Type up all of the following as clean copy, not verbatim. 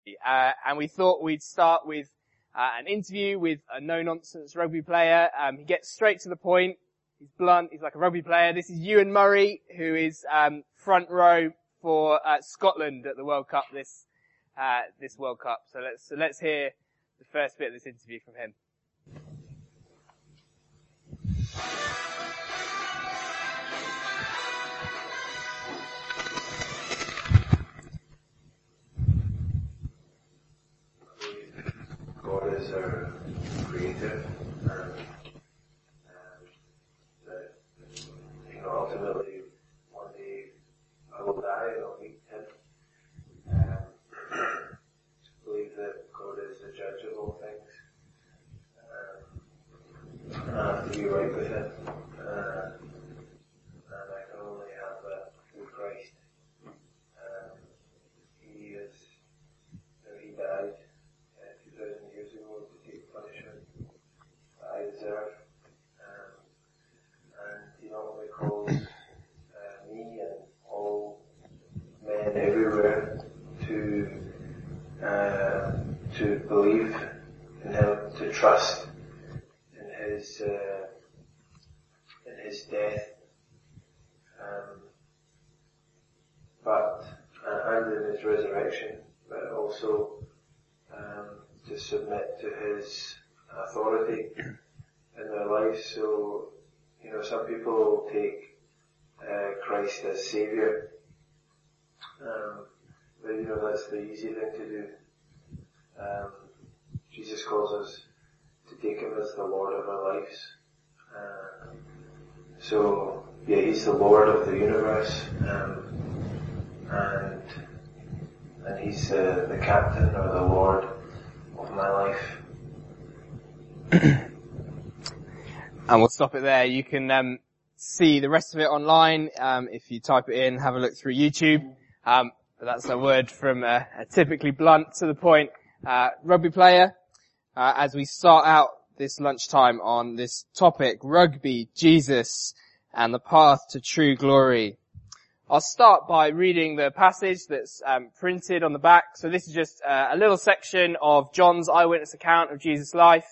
And we thought we'd start with an interview with a no-nonsense rugby player. He gets straight to the point. He's blunt. He's like a rugby player. This is Ewan Murray, who is front row for Scotland at the World Cup this World Cup. So let's hear the first bit of this interview from him. God is our creator, and that ultimately one day I will die and I'll meet Him. Believe that God is the judge of all things, and I have to be right with Him, and I can only have that through Christ. He died 2,000 years ago to take the punishment that I deserve, and He not only calls me and all men everywhere to believe in Him, to trust in His death, and in His resurrection, but also to submit to His authority in their lives. So, some people take Christ as Saviour, but that's the easy thing to do. Jesus calls us to take Him as the Lord of our lives. So, He's the Lord of the universe, and He's the captain or the Lord of my life. And we'll stop it there. You can see the rest of it online if you type it in, have a look through YouTube. But that's a word from a typically blunt, to the point rugby player. As we start out this lunchtime on this topic, rugby, Jesus, and the path to true glory. I'll start by reading the passage that's printed on the back. So this is just a little section of John's eyewitness account of Jesus' life.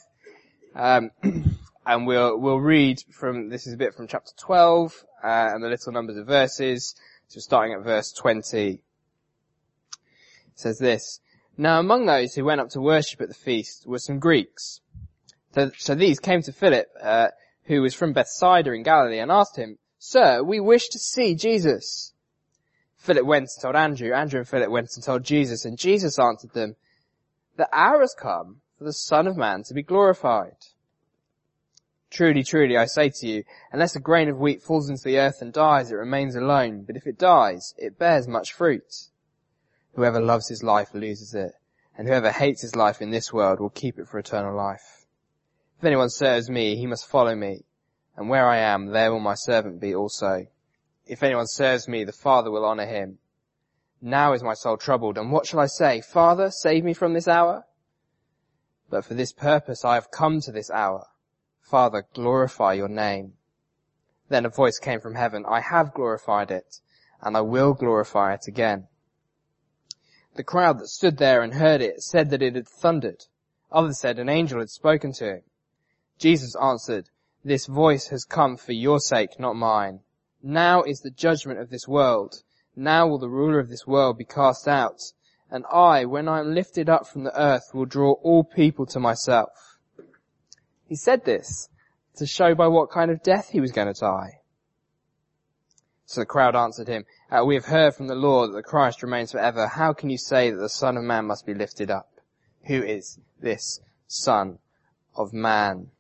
And we'll read this is a bit from chapter 12, and the little numbers of verses. So starting at verse 20. It says this: Now among those who went up to worship at the feast were some Greeks. So these came to Philip, who was from Bethsaida in Galilee, and asked him, Sir, we wish to see Jesus. Philip went and told Andrew. Andrew and Philip went and told Jesus, and Jesus answered them, The hour has come for the Son of Man to be glorified. Truly, truly, I say to you, unless a grain of wheat falls into the earth and dies, it remains alone. But if it dies, it bears much fruit. Whoever loves his life loses it, and whoever hates his life in this world will keep it for eternal life. If anyone serves me, he must follow me, and where I am, there will my servant be also. If anyone serves me, the Father will honor him. Now is my soul troubled, and what shall I say? Father, save me from this hour? But for this purpose I have come to this hour. Father, glorify your name. Then a voice came from heaven, I have glorified it, and I will glorify it again. The crowd that stood there and heard it said that it had thundered. Others said an angel had spoken to him. Jesus answered, This voice has come for your sake, not mine. Now is the judgment of this world. Now will the ruler of this world be cast out. And I, when I am lifted up from the earth, will draw all people to myself. He said this to show by what kind of death he was going to die. So the crowd answered him, We have heard from the law that the Christ remains forever. How can you say that the Son of Man must be lifted up? Who is this Son of Man?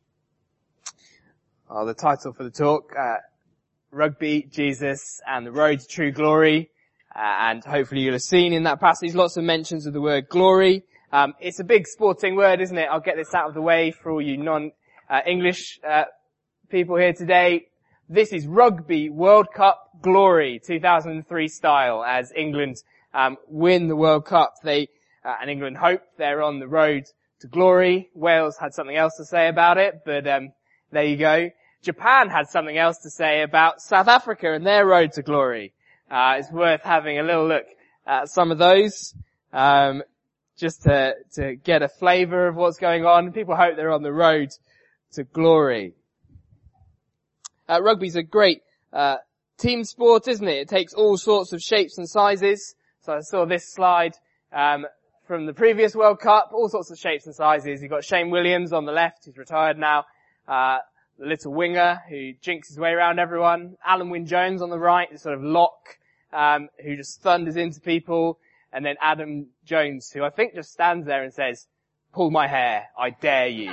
The title for the talk, Rugby, Jesus, and the Road to True Glory. And hopefully you'll have seen in that passage lots of mentions of the word glory. It's a big sporting word, isn't it? I'll get this out of the way for all you non-English people here today. This is Rugby World Cup glory, 2003 style, as England win the World Cup. And England hope they're on the road to glory. Wales had something else to say about it, but there you go. Japan had something else to say about South Africa and their road to glory. It's worth having a little look at some of those. just to get a flavour of what's going on. People hope they're on the road to glory. Rugby's a great team sport, isn't it? It takes all sorts of shapes and sizes. So I saw this slide from the previous World Cup, all sorts of shapes and sizes. You've got Shane Williams on the left, who's retired now, the little winger who jinks his way around everyone. Alan Wynne-Jones on the right, the sort of lock, who just thunders into people. And then Adam Jones, who I think just stands there and says, "Pull my hair, I dare you."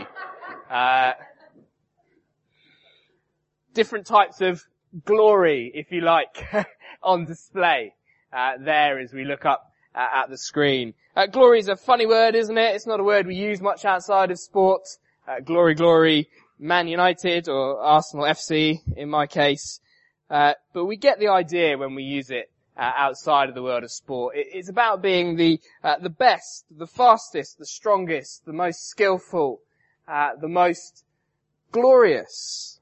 Different types of glory, if you like, on display there as we look up at the screen. Glory is a funny word, isn't it? It's not a word we use much outside of sport. Glory, glory, Man United or Arsenal FC in my case. But we get the idea when we use it outside of the world of sport. It's about being the best, the fastest, the strongest, the most skillful, the most glorious.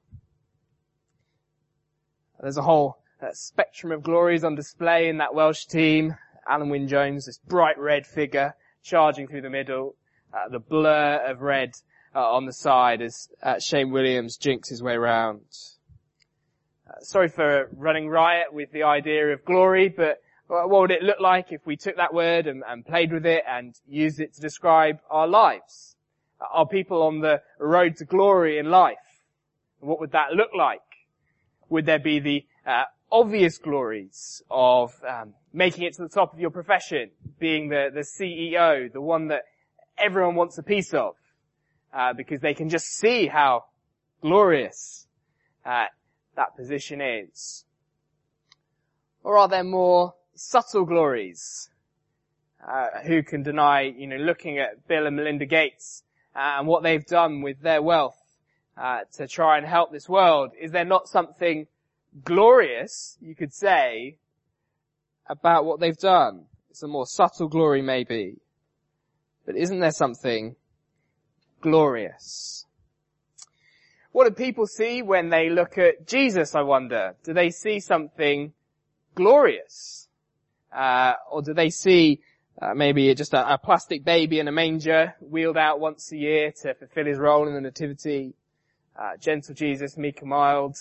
There's a whole spectrum of glories on display in that Welsh team. Alan Wynne-Jones, this bright red figure charging through the middle, the blur of red on the side as Shane Williams jinks his way around. Sorry for running riot with the idea of glory, but what would it look like if we took that word and played with it and used it to describe our lives? Are people on the road to glory in life? What would that look like? Would there be the obvious glories of making it to the top of your profession, being the CEO, the one that everyone wants a piece of, because they can just see how glorious that position is? Or are there more subtle glories? Who can deny, looking at Bill and Melinda Gates and what they've done with their wealth to try and help this world? Is there not something glorious, you could say, about what they've done? It's a more subtle glory maybe. But isn't there something glorious? What do people see when they look at Jesus, I wonder? Do they see something glorious? Or do they see maybe just a plastic baby in a manger wheeled out once a year to fulfill his role in the nativity? Gentle Jesus, meek and mild.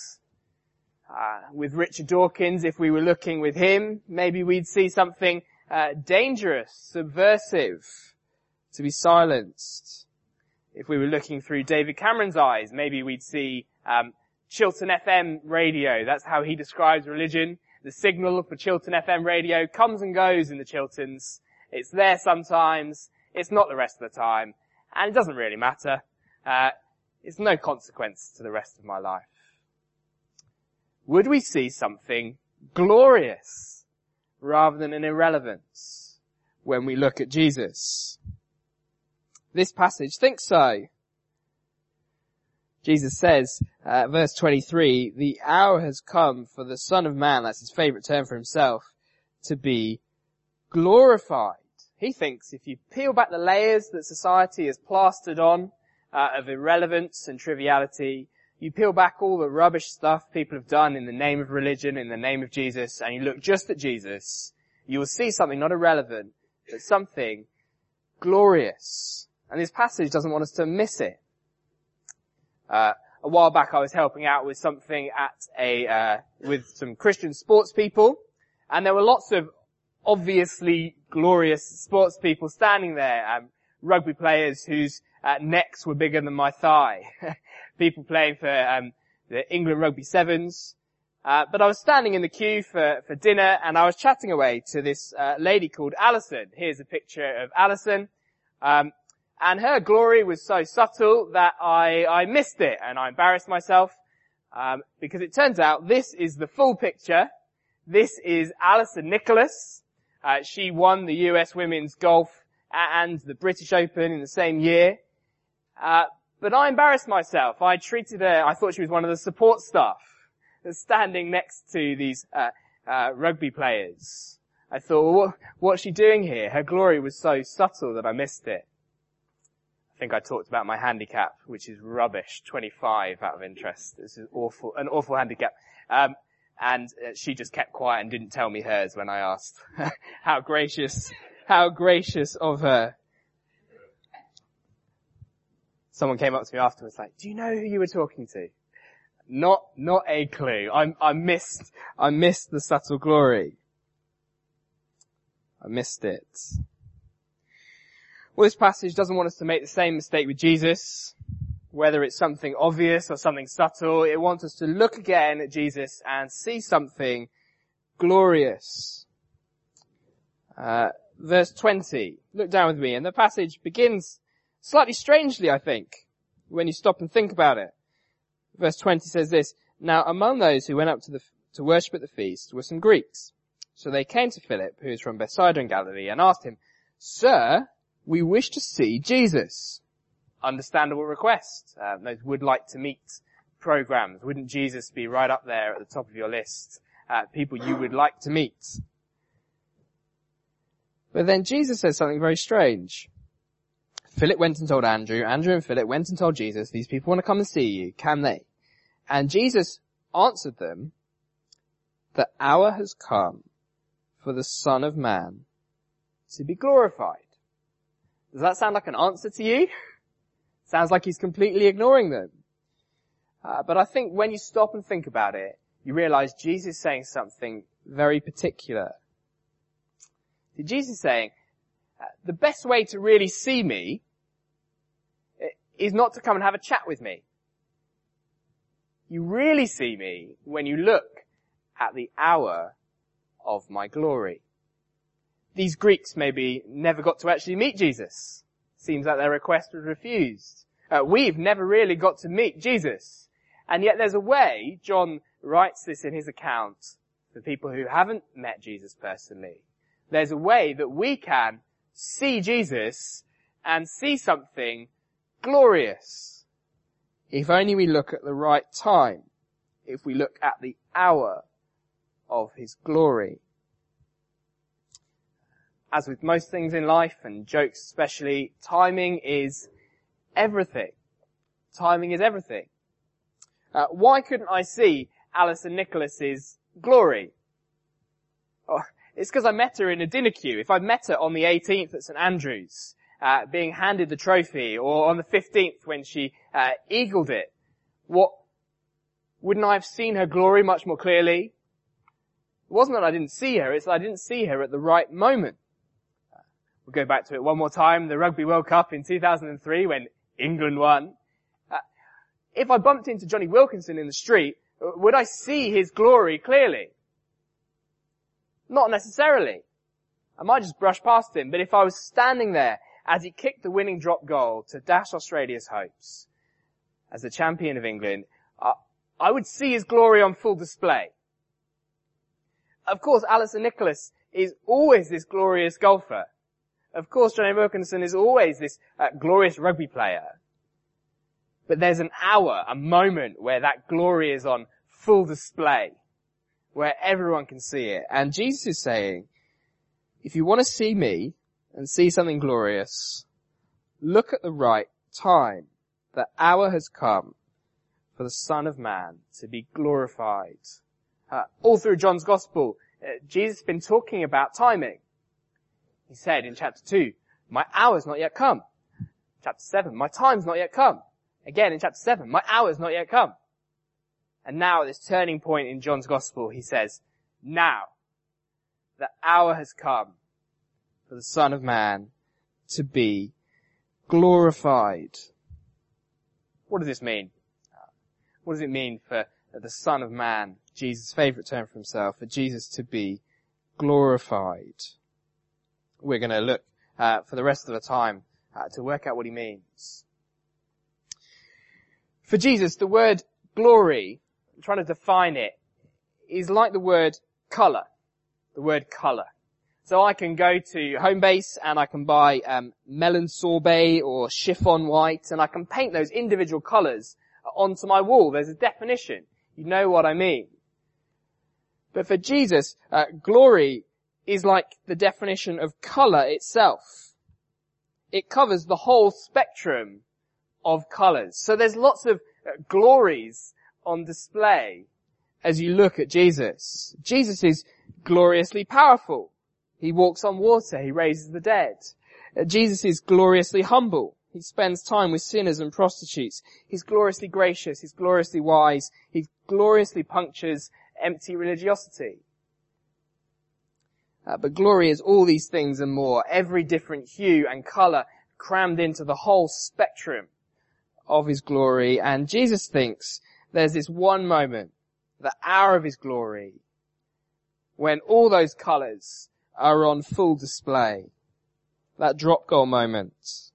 With Richard Dawkins, if we were looking with him, maybe we'd see something dangerous, subversive, to be silenced. If we were looking through David Cameron's eyes, maybe we'd see Chiltern FM radio. That's how he describes religion. The signal for Chiltern FM radio comes and goes in the Chilterns. It's there sometimes, it's not the rest of the time, and it doesn't really matter. It's no consequence to the rest of my life. Would we see something glorious rather than an irrelevance when we look at Jesus? This passage thinks so. Jesus says, verse 23, "The hour has come for the Son of Man," that's his favourite term for himself, "to be glorified." He thinks if you peel back the layers that society has plastered on of irrelevance and triviality, you peel back all the rubbish stuff people have done in the name of religion, in the name of Jesus, and you look just at Jesus, you will see something not irrelevant, but something glorious. And this passage doesn't want us to miss it. A while back I was helping out with something at with some Christian sports people, and there were lots of obviously glorious sports people standing there, rugby players whose necks were bigger than my thigh, people playing for the England Rugby Sevens. But I was standing in the queue for dinner, and I was chatting away to this lady called Alison. Here's a picture of Alison. And her glory was so subtle that I missed it, and I embarrassed myself, because it turns out this is the full picture. This is Alison Nicholas. She won the US Women's Golf and the British Open in the same year. But I embarrassed myself. I treated her, I thought she was one of the support staff standing next to these rugby players. I thought, well, what's she doing here? Her glory was so subtle that I missed it. I think I talked about my handicap, which is rubbish, 25 out of interest. This is awful, an awful handicap. And she just kept quiet and didn't tell me hers when I asked. How gracious of her. Someone came up to me afterwards like, do you know who you were talking to? Not a clue. I missed the subtle glory. I missed it. Well, this passage doesn't want us to make the same mistake with Jesus, whether it's something obvious or something subtle. It wants us to look again at Jesus and see something glorious. Verse 20. Look down with me, and the passage begins slightly strangely, I think, when you stop and think about it. Verse 20 says this, now among those who went up to worship at the feast were some Greeks. So they came to Philip, who is from Bethsaida in Galilee, and asked him, Sir, we wish to see Jesus. Understandable request. Those would like to meet programs. Wouldn't Jesus be right up there at the top of your list? People you would like to meet. But then Jesus says something very strange. Philip went and told Andrew. Andrew and Philip went and told Jesus, these people want to come and see you. Can they? And Jesus answered them, the hour has come for the Son of Man to be glorified. Does that sound like an answer to you? Sounds like he's completely ignoring them. But I think when you stop and think about it, you realize Jesus is saying something very particular. Jesus is saying, the best way to really see me is not to come and have a chat with me. You really see me when you look at the hour of my glory. These Greeks maybe never got to actually meet Jesus. Seems like their request was refused. We've never really got to meet Jesus. And yet there's a way, John writes this in his account, for people who haven't met Jesus personally. There's a way that we can see Jesus and see something glorious. If only we look at the right time. If we look at the hour of his glory. As with most things in life, and jokes especially, timing is everything. Timing is everything. Why couldn't I see Alison Nicholas's glory? Oh, it's because I met her in a dinner queue. If I'd met her on the 18th at St Andrews, being handed the trophy, or on the 15th when she eagled it, wouldn't I have seen her glory much more clearly? It wasn't that I didn't see her, it's that I didn't see her at the right moment. We'll go back to it one more time, the Rugby World Cup in 2003 when England won. If I bumped into Johnny Wilkinson in the street, would I see his glory clearly? Not necessarily. I might just brush past him, but if I was standing there as he kicked the winning drop goal to dash Australia's hopes as the champion of England, I would see his glory on full display. Of course, Alison Nicholas is always this glorious golfer. Of course, Johnny Wilkinson is always this glorious rugby player. But there's an hour, a moment where that glory is on full display, where everyone can see it. And Jesus is saying, if you want to see me and see something glorious, look at the right time. The hour has come for the Son of Man to be glorified. All through John's Gospel, Jesus has been talking about timing. He said in chapter 2, my hour's not yet come. Chapter 7, my time's not yet come. Again in chapter 7, my hour's not yet come. And now at this turning point in John's Gospel, he says, now the hour has come for the Son of Man to be glorified. What does this mean? What does it mean for the Son of Man, Jesus' favourite term for himself, for Jesus to be glorified? We're going to look for the rest of the time to work out what he means. For Jesus, the word glory, I'm trying to define it, is like the word colour. The word colour. So I can go to Homebase and I can buy melon sorbet or chiffon white, and I can paint those individual colours onto my wall. There's a definition. You know what I mean. But for Jesus, glory is like the definition of colour itself. It covers the whole spectrum of colours. So there's lots of glories on display as you look at Jesus. Jesus is gloriously powerful. He walks on water. He raises the dead. Jesus is gloriously humble. He spends time with sinners and prostitutes. He's gloriously gracious. He's gloriously wise. He gloriously punctures empty religiosity. But glory is all these things and more, every different hue and colour crammed into the whole spectrum of his glory. And Jesus thinks there's this one moment, the hour of his glory, when all those colours are on full display. That drop goal moment.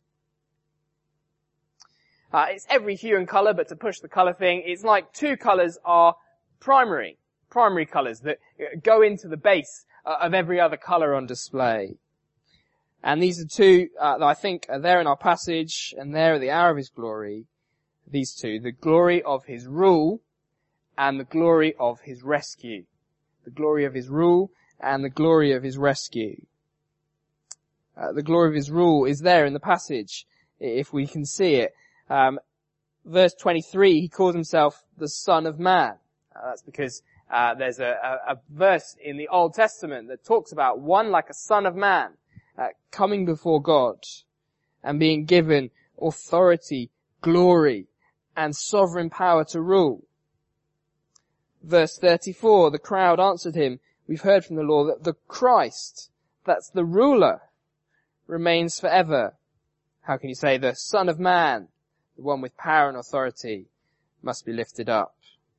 It's every hue and colour, but to push the colour thing, it's like two colours are primary colours that go into the base of every other colour on display. And these are two that I think are there in our passage and there at the hour of his glory. These two, the glory of his rule and the glory of his rescue. The glory of his rule and the glory of his rescue. The glory of his rule is there in the passage, if we can see it. Verse 23, he calls himself the Son of Man. That's because there's a verse in the Old Testament that talks about one like a son of man coming before God and being given authority, glory, and sovereign power to rule. Verse 34, the crowd answered him, we've heard from the law that the Christ, that's the ruler, remains forever. How can you say the Son of Man, the one with power and authority, must be lifted up?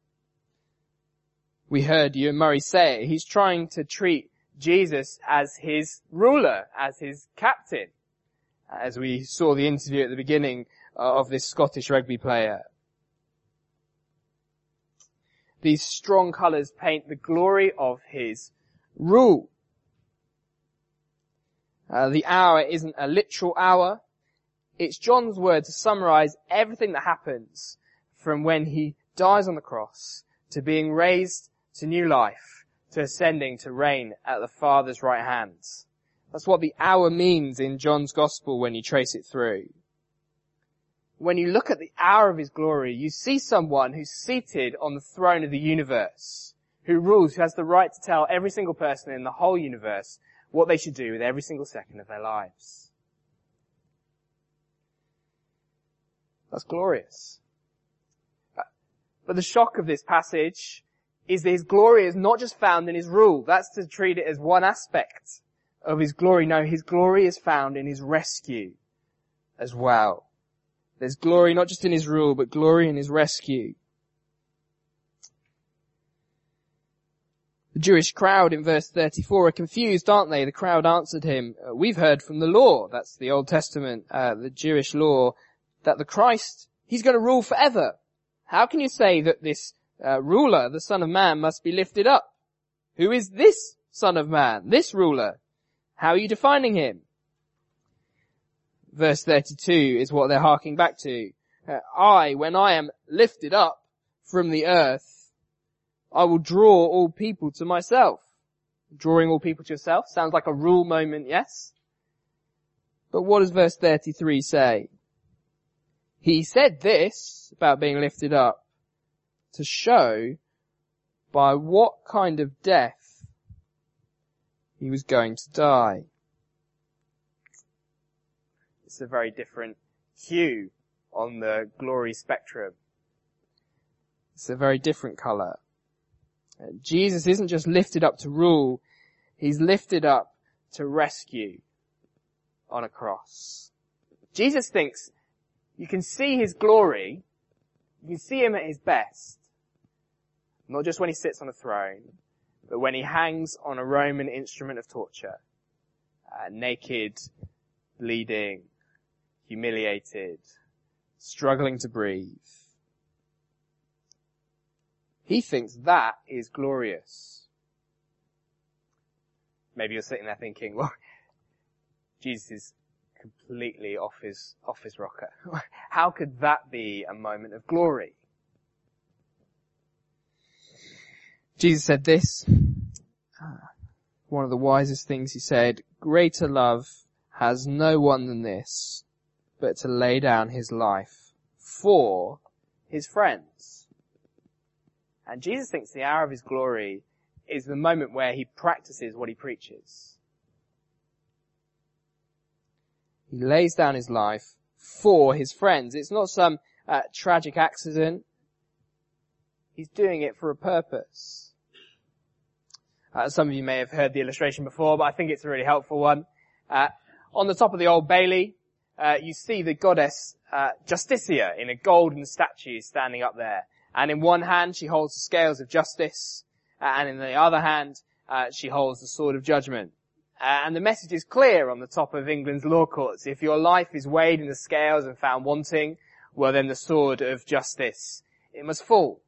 We heard Ewan Murray say it. He's trying to treat Jesus as his ruler, as his captain, as we saw the interview at the beginning of this Scottish rugby player. These strong colours paint the glory of his rule. The hour isn't a literal hour. It's John's word to summarize everything that happens from when he dies on the cross to being raised to new life, to ascending to reign at the Father's right hand. That's what the hour means in John's Gospel when you trace it through. When you look at the hour of his glory, you see someone who's seated on the throne of the universe, who rules, who has the right to tell every single person in the whole universe what they should do with every single second of their lives. That's glorious. But the shock of this passage is that his glory is not just found in his rule. That's to treat it as one aspect of his glory. No, his glory is found in his rescue as well. There's glory not just in his rule, but glory in his rescue. The Jewish crowd in verse 34 are confused, aren't they? The crowd answered him, we've heard from the law, that's the Old Testament, the Jewish law, that the Christ, he's going to rule forever. How can you say that this ruler, the Son of Man, must be lifted up? Who is this Son of Man, this ruler? How are you defining him? Verse 32 is what they're harking back to. When I am lifted up from the earth, I will draw all people to myself. Drawing all people to yourself sounds like a rule moment, yes? But what does verse 33 say? He said this about being lifted up to show by what kind of death he was going to die. It's a very different hue on the glory spectrum. It's a very different colour. Jesus isn't just lifted up to rule, he's lifted up to rescue on a cross. Jesus thinks you can see his glory, you can see him at his best, not just when he sits on a throne, but when he hangs on a Roman instrument of torture, naked, bleeding, humiliated, struggling to breathe. He thinks that is glorious. Maybe you're sitting there thinking, well, Jesus is completely off his rocker. How could that be a moment of glory? Jesus said this, one of the wisest things he said, greater love has no one than this, but to lay down his life for his friends. And Jesus thinks the hour of his glory is the moment where he practices what he preaches. He lays down his life for his friends. It's not some tragic accident. He's doing it for a purpose. Some of you may have heard the illustration before, but I think it's a really helpful one. On the top of the Old Bailey, you see the goddess Justitia in a golden statue standing up there. And in one hand she holds the scales of justice, and in the other hand she holds the sword of judgment. And the message is clear on the top of England's law courts. If your life is weighed in the scales and found wanting, well then the sword of justice, it must fall.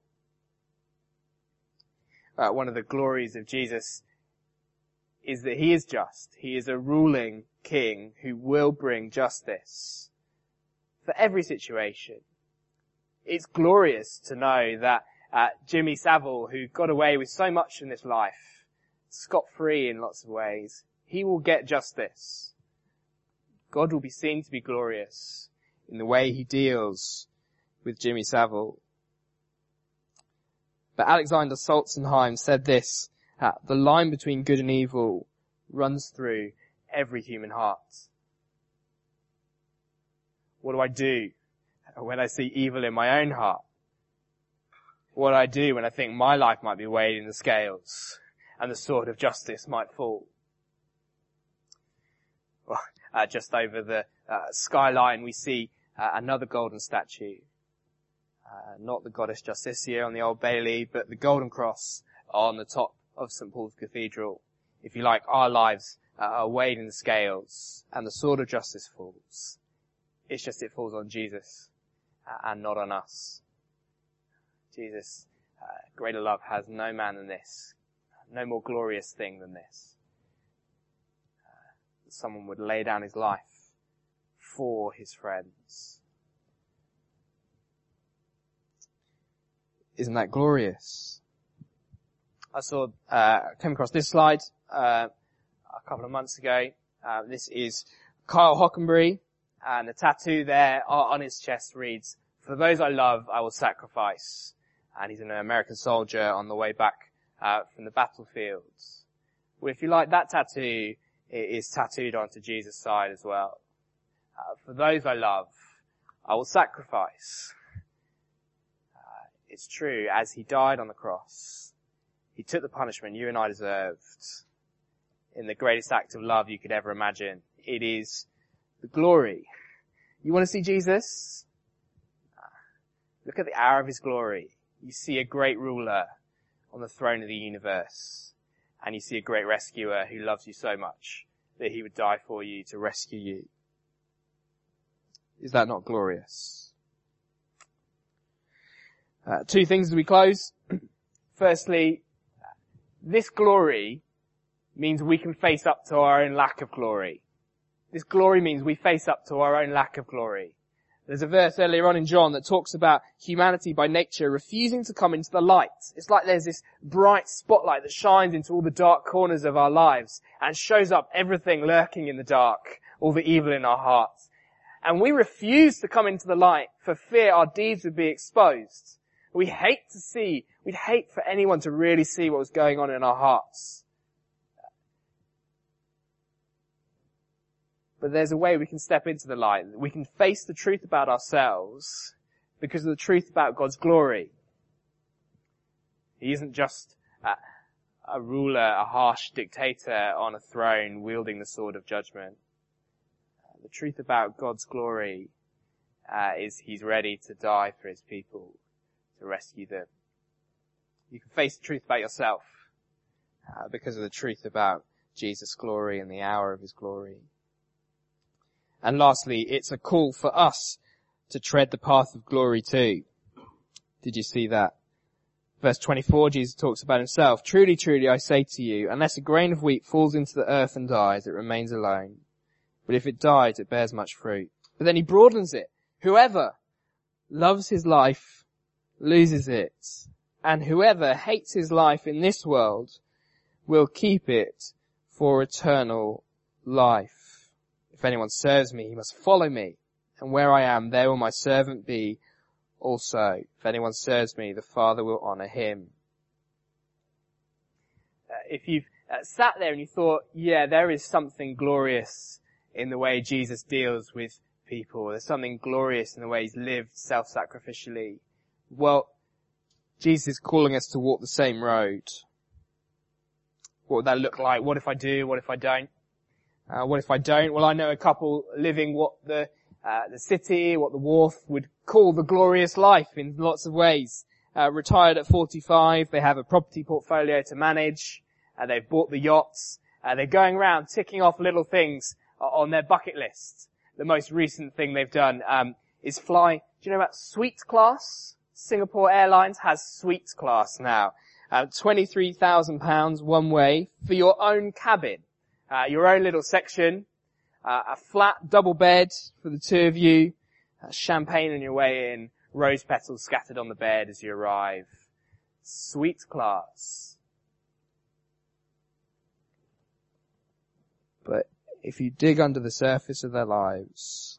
One of the glories of Jesus is that he is just. He is a ruling king who will bring justice for every situation. It's glorious to know that Jimmy Savile, who got away with so much in this life, scot-free in lots of ways, he will get justice. God will be seen to be glorious in the way he deals with Jimmy Savile. But Alexander Solzhenitsyn said this, the line between good and evil runs through every human heart. What do I do when I see evil in my own heart? What do I do when I think my life might be weighed in the scales and the sword of justice might fall? Well, just over the skyline we see another golden statue. Not the goddess Justitia on the Old Bailey, but the golden cross on the top of St. Paul's Cathedral. If you like, our lives are weighed in the scales and the sword of justice falls. It's just it falls on Jesus and not on us. Jesus, greater love has no man than this, no more glorious thing than this. Someone would lay down his life for his friends. Isn't that glorious? I came across this slide a couple of months ago. This is Kyle Hockenberry, and the tattoo there on his chest reads, "For those I love, I will sacrifice." And he's an American soldier on the way back from the battlefields. Well, if you like, that tattoo is tattooed onto Jesus' side as well. For those I love, I will sacrifice. It's true, as he died on the cross, he took the punishment you and I deserved in the greatest act of love you could ever imagine. It is the glory. You want to see Jesus? Look at the hour of his glory. You see a great ruler on the throne of the universe, and you see a great rescuer who loves you so much that he would die for you to rescue you. Is that not glorious? Two things as we close. Firstly, this glory means we can face up to our own lack of glory. This glory means we face up to our own lack of glory. There's a verse earlier on in John that talks about humanity by nature refusing to come into the light. It's like there's this bright spotlight that shines into all the dark corners of our lives and shows up everything lurking in the dark, all the evil in our hearts. And we refuse to come into the light for fear our deeds would be exposed. We'd hate for anyone to really see what was going on in our hearts. But there's a way we can step into the light. We can face the truth about ourselves because of the truth about God's glory. He isn't just a ruler, a harsh dictator on a throne wielding the sword of judgment. The truth about God's glory is he's ready to die for his people, to rescue them. You can face the truth about yourself because of the truth about Jesus' glory and the hour of his glory. And lastly, it's a call for us to tread the path of glory too. Did you see that? Verse 24, Jesus talks about himself. "Truly, truly, I say to you, unless a grain of wheat falls into the earth and dies, it remains alone. But if it dies, it bears much fruit." But then he broadens it. "Whoever loves his life loses it. And whoever hates his life in this world will keep it for eternal life. If anyone serves me, he must follow me. And where I am, there will my servant be also. If anyone serves me, the Father will honor him." If you've sat there and you thought, yeah, there is something glorious in the way Jesus deals with people. There's something glorious in the way he's lived self-sacrificially. Well, Jesus is calling us to walk the same road. What would that look like? What if I do? What if I don't? What if I don't? Well, I know a couple living what the city, what the Wharf would call the glorious life in lots of ways. Retired at 45, they have a property portfolio to manage, they've bought the yachts, they're going around ticking off little things on their bucket list. The most recent thing they've done is fly. Do you know about Suite Class? Singapore Airlines has Suite Class now. £23,000 one way for your own cabin, your own little section, a flat double bed for the two of you, champagne on your way in, rose petals scattered on the bed as you arrive. Suite Class. But if you dig under the surface of their lives,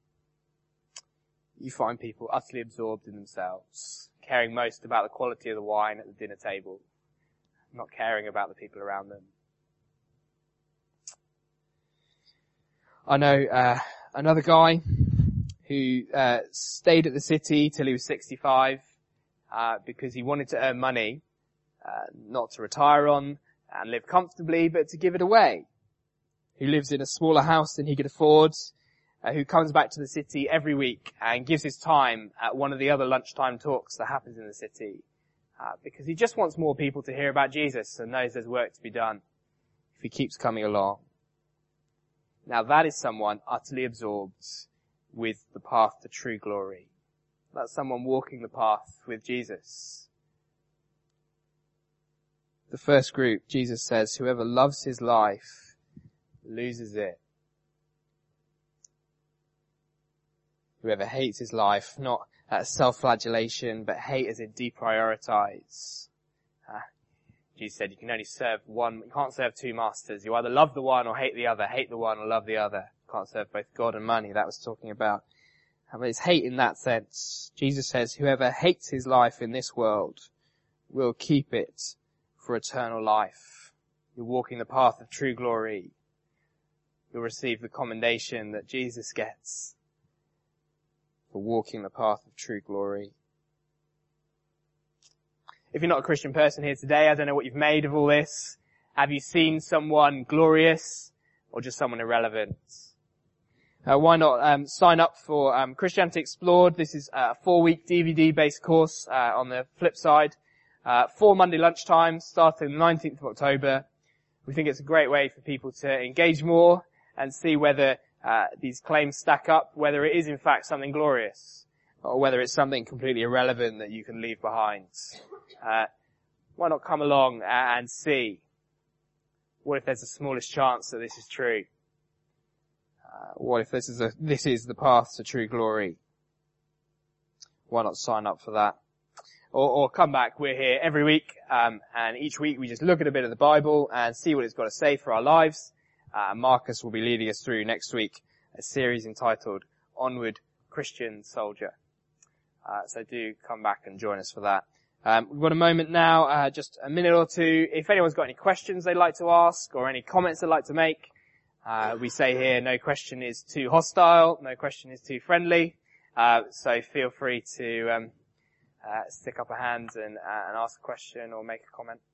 you find people utterly absorbed in themselves, caring most about the quality of the wine at the dinner table, not caring about the people around them. I know another guy who stayed at the city till he was 65 because he wanted to earn money, not to retire on and live comfortably, but to give it away. Who lives in a smaller house than he could afford, who comes back to the city every week and gives his time at one of the other lunchtime talks that happens in the city, because he just wants more people to hear about Jesus and knows there's work to be done if he keeps coming along. Now that is someone utterly absorbed with the path to true glory. That's someone walking the path with Jesus. The first group, Jesus says, whoever loves his life loses it. Whoever hates his life, not self-flagellation, but hate as in deprioritize. Jesus said you can only serve one, you can't serve two masters. You either love the one or hate the other, hate the one or love the other. You can't serve both God and money. That was talking about. But it's hate in that sense. Jesus says whoever hates his life in this world will keep it for eternal life. You're walking the path of true glory. You'll receive the commendation that Jesus gets for walking the path of true glory. If you're not a Christian person here today, I don't know what you've made of all this. Have you seen someone glorious or just someone irrelevant? Why not sign up for Christianity Explored? This is a 4-week DVD-based course on the flip side. 4 Monday lunchtimes starting the 19th of October. We think it's a great way for people to engage more and see whether these claims stack up, whether it is in fact something glorious or whether it's something completely irrelevant that you can leave behind. Why not come along and see? What if there's the smallest chance that this is true? What if this is the path to true glory? Why not sign up for that? Or come back. We're here every week, and each week we just look at a bit of the Bible and see what it's got to say for our lives. Marcus will be leading us through next week a series entitled Onward, Christian Soldier. So do come back and join us for that. We've got a moment now, just a minute or two. If anyone's got any questions they'd like to ask or any comments they'd like to make, we say here no question is too hostile, no question is too friendly. So feel free to stick up a hand and ask a question or make a comment.